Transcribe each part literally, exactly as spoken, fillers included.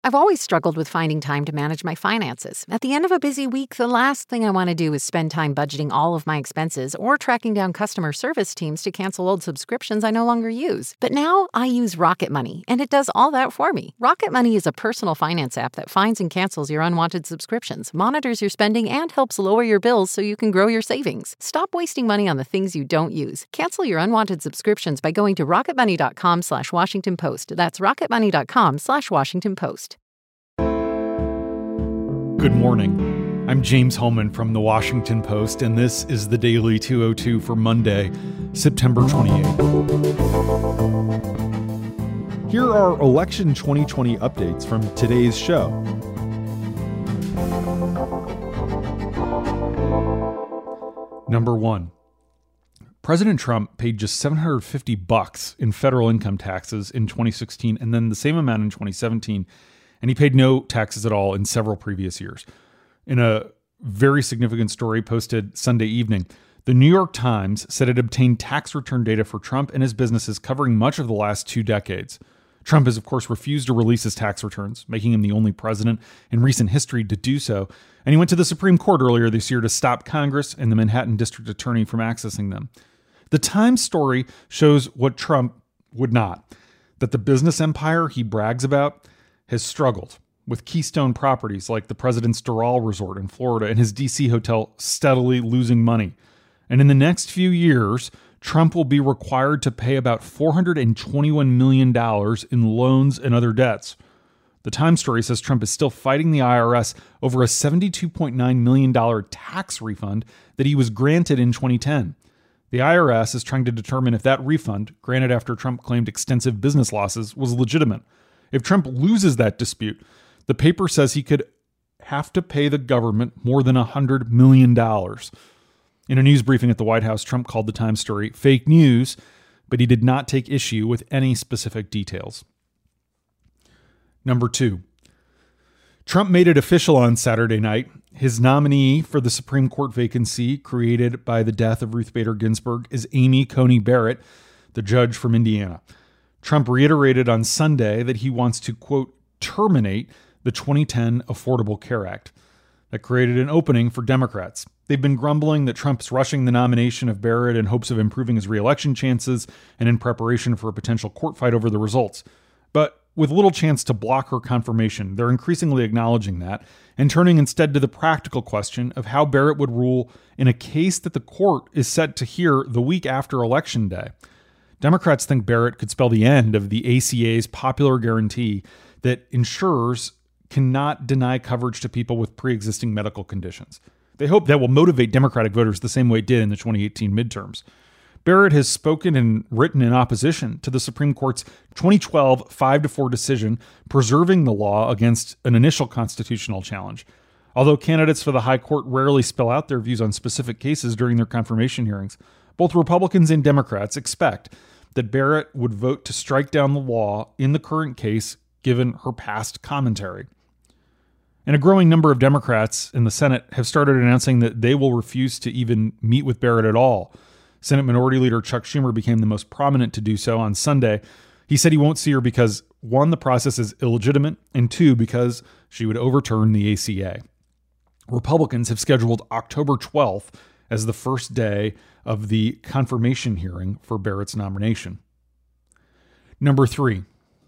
I've always struggled with finding time to manage my finances. At the end of a busy week, the last thing I want to do is spend time budgeting all of my expenses or tracking down customer service teams to cancel old subscriptions I no longer use. But now I use Rocket Money, and it does all that for me. Rocket Money is a personal finance app that finds and cancels your unwanted subscriptions, monitors your spending, and helps lower your bills so you can grow your savings. Stop wasting money on the things you don't use. Cancel your unwanted subscriptions by going to rocketmoney.com slash Washington Post. That's rocketmoney.com slash Washington Post. Good morning. I'm James Holman from The Washington Post, and this is the Daily two oh two for Monday, September twenty-eighth. Here are election twenty twenty updates from today's show. Number one. President Trump paid just seven hundred fifty bucks in federal income taxes in twenty sixteen and then the same amount in twenty seventeen, and he paid no taxes at all in several previous years. In a very significant story posted Sunday evening, the New York Times said it obtained tax return data for Trump and his businesses covering much of the last two decades. Trump has, of course, refused to release his tax returns, making him the only president in recent history to do so, and he went to the Supreme Court earlier this year to stop Congress and the Manhattan District Attorney from accessing them. The Times story shows what Trump would not, that the business empire he brags about has struggled, with Keystone properties like the president's Doral Resort in Florida and his D C hotel steadily losing money. And in the next few years, Trump will be required to pay about four hundred twenty-one million dollars in loans and other debts. The Times story says Trump is still fighting the I R S over a seventy-two point nine million dollars tax refund that he was granted in twenty ten. The I R S is trying to determine if that refund, granted after Trump claimed extensive business losses, was legitimate. If Trump loses that dispute, the paper says he could have to pay the government more than one hundred million dollars. In a news briefing at the White House, Trump called the Times story fake news, but he did not take issue with any specific details. Number two. Trump made it official on Saturday night. His nominee for the Supreme Court vacancy created by the death of Ruth Bader Ginsburg is Amy Coney Barrett, the judge from Indiana. Trump reiterated on Sunday that he wants to, quote, terminate the twenty ten Affordable Care Act. That created an opening for Democrats. They've been grumbling that Trump's rushing the nomination of Barrett in hopes of improving his reelection chances and in preparation for a potential court fight over the results. But with little chance to block her confirmation, they're increasingly acknowledging that and turning instead to the practical question of how Barrett would rule in a case that the court is set to hear the week after Election Day. Democrats think Barrett could spell the end of the A C A's popular guarantee that insurers cannot deny coverage to people with pre-existing medical conditions. They hope that will motivate Democratic voters the same way it did in the twenty eighteen midterms. Barrett has spoken and written in opposition to the Supreme Court's twenty twelve five to four decision preserving the law against an initial constitutional challenge. Although candidates for the high court rarely spell out their views on specific cases during their confirmation hearings, both Republicans and Democrats expect that Barrett would vote to strike down the law in the current case given her past commentary. And a growing number of Democrats in the Senate have started announcing that they will refuse to even meet with Barrett at all. Senate Minority Leader Chuck Schumer became the most prominent to do so on Sunday. He said he won't see her because, one, the process is illegitimate, and two, because she would overturn the A C A. Republicans have scheduled October twelfth as the first day of the confirmation hearing for Barrett's nomination. Number three.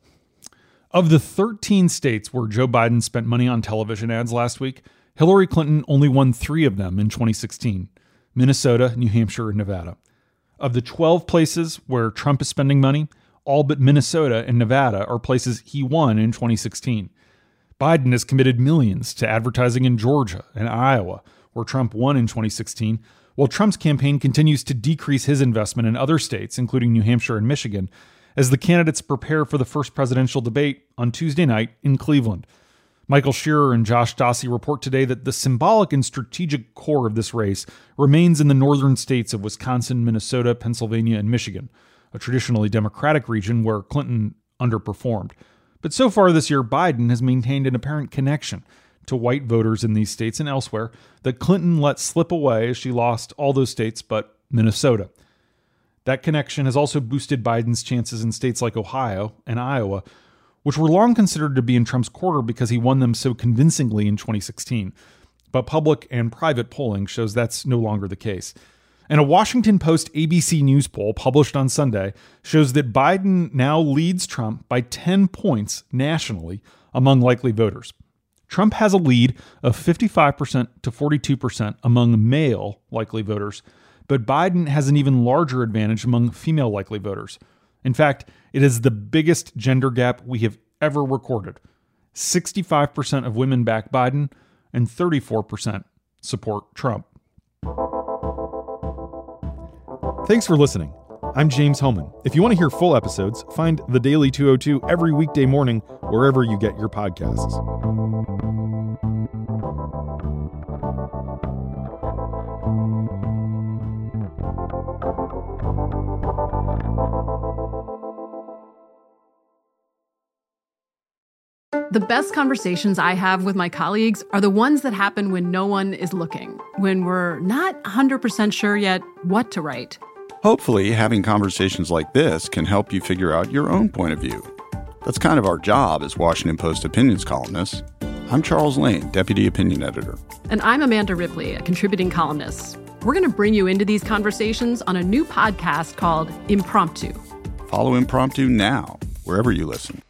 Of the thirteen states where Joe Biden spent money on television ads last week, Hillary Clinton only won three of them in twenty sixteen: Minnesota, New Hampshire, and Nevada. Of the twelve places where Trump is spending money, all but Minnesota and Nevada are places he won in twenty sixteen. Biden has committed millions to advertising in Georgia and Iowa, where Trump won in twenty sixteen, while Trump's campaign continues to decrease his investment in other states, including New Hampshire and Michigan, as the candidates prepare for the first presidential debate on Tuesday night in Cleveland. Michael Shearer and Josh Dawsey report today that the symbolic and strategic core of this race remains in the northern states of Wisconsin, Minnesota, Pennsylvania, and Michigan, a traditionally Democratic region where Clinton underperformed. But so far this year, Biden has maintained an apparent connection to white voters in these states and elsewhere that Clinton let slip away as she lost all those states but Minnesota. That connection has also boosted Biden's chances in states like Ohio and Iowa, which were long considered to be in Trump's quarter because he won them so convincingly in twenty sixteen. But public and private polling shows that's no longer the case. And a Washington Post A B C News poll published on Sunday shows that Biden now leads Trump by ten points nationally among likely voters. Trump has a lead of fifty-five percent to forty-two percent among male likely voters, but Biden has an even larger advantage among female likely voters. In fact, it is the biggest gender gap we have ever recorded. sixty-five percent of women back Biden and thirty-four percent support Trump. Thanks for listening. I'm James Hohmann. If you want to hear full episodes, find The Daily two oh two every weekday morning wherever you get your podcasts. The best conversations I have with my colleagues are the ones that happen when no one is looking, when we're not one hundred percent sure yet what to write. Hopefully, having conversations like this can help you figure out your own point of view. That's kind of our job as Washington Post opinions columnists. I'm Charles Lane, Deputy Opinion Editor. And I'm Amanda Ripley, a contributing columnist. We're going to bring you into these conversations on a new podcast called Impromptu. Follow Impromptu now, wherever you listen.